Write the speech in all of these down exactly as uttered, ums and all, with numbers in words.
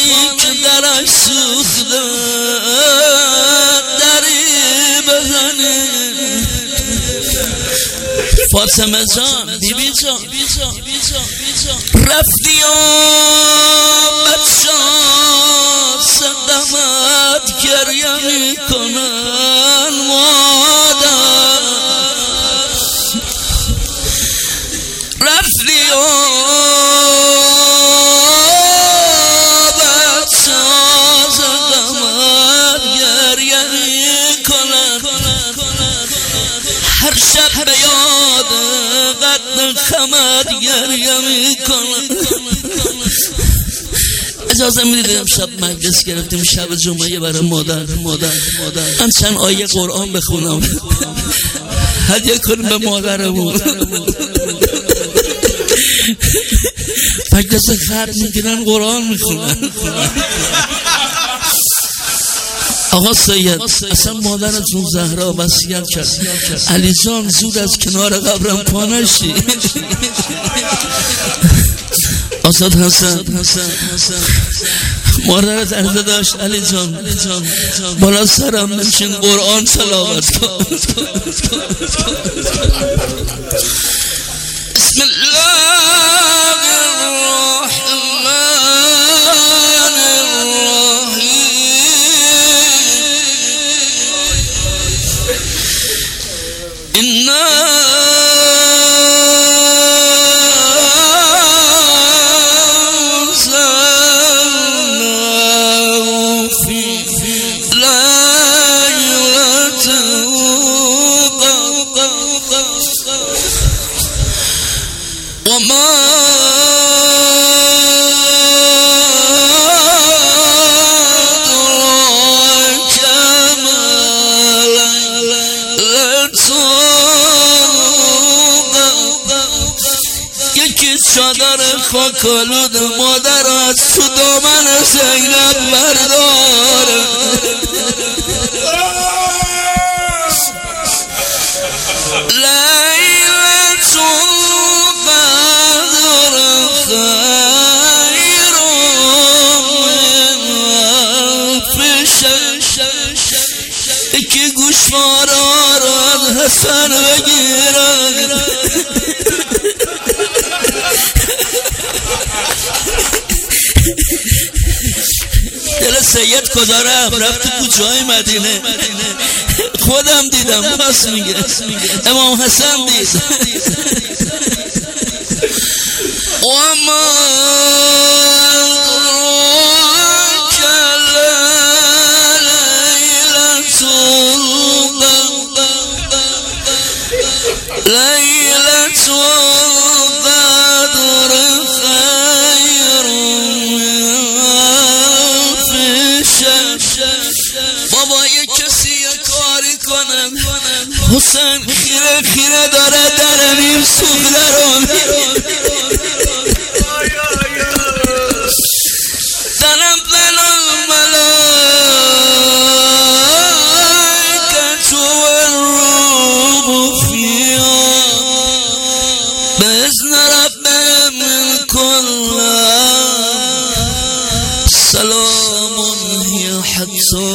که درش سوخته دری بزنه. فاطمه جان بی بی جان رفتی آمد شاد صدمت گریه میکنن مادر. رفتی آمد شاد صدمت گریه میکنن. هر شب به یاد قد خمد گریه میکنن. اجازه میدید امشب مجلس گرفتیم شب جمعه برای مادر مادر مادر من چند آیه قرآن بخونم هدیه کنیم به مادرمون. مجلس خرد میگیرن قرآن میخونن. آقا سید اصلا مادرتون زهرا وصیت کرد علی جان زود از کنار قبرم پا نشی. آساد حسن مادرت عرضه داشت علی جان بالا سرم نمشین قرآن تلاوت کن. بسم الله چادر خاکالود مادر از تو دامن زینب بردار. لیلة القدر خیر من الف شهر. یکی گوشوارا را از حسن بگیرن. دل سید کجا رفت؟ رفت تو کوچه های مدینه. خودم دیدم پاس میگه امام حسن دید. و ما لیلة القدر خیر بابا یک کسی یک کاری کنم حسین خیره خیره داره در نیم سوخته رو تنبل الملائکة والروح فیها بإذن ربهم من كل سلام هی حتی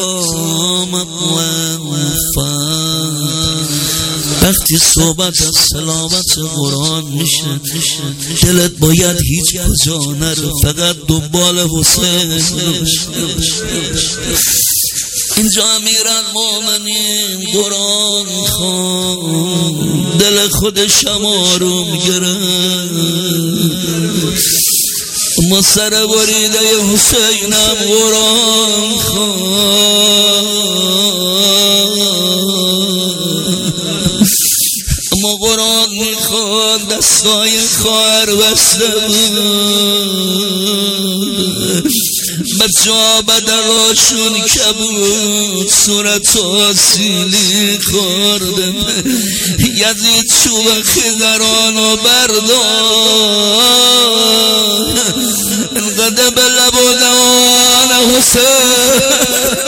وقتی صحبت از سلامت قرآن میشه دلت باید هیچ کجا نره فقط دنبال حسین اینجا امیرالمومنین قرآن خوان دل خودش آروم گرفت اما سر بریده حسینم قرآن خوان اما قرآن میخوان دستای خواهر بسته بود بچه ها بدقاشون کبود صورت آسیلی خورده یزید چوب خیزرانو بردار انقدر به لب و دوان حسین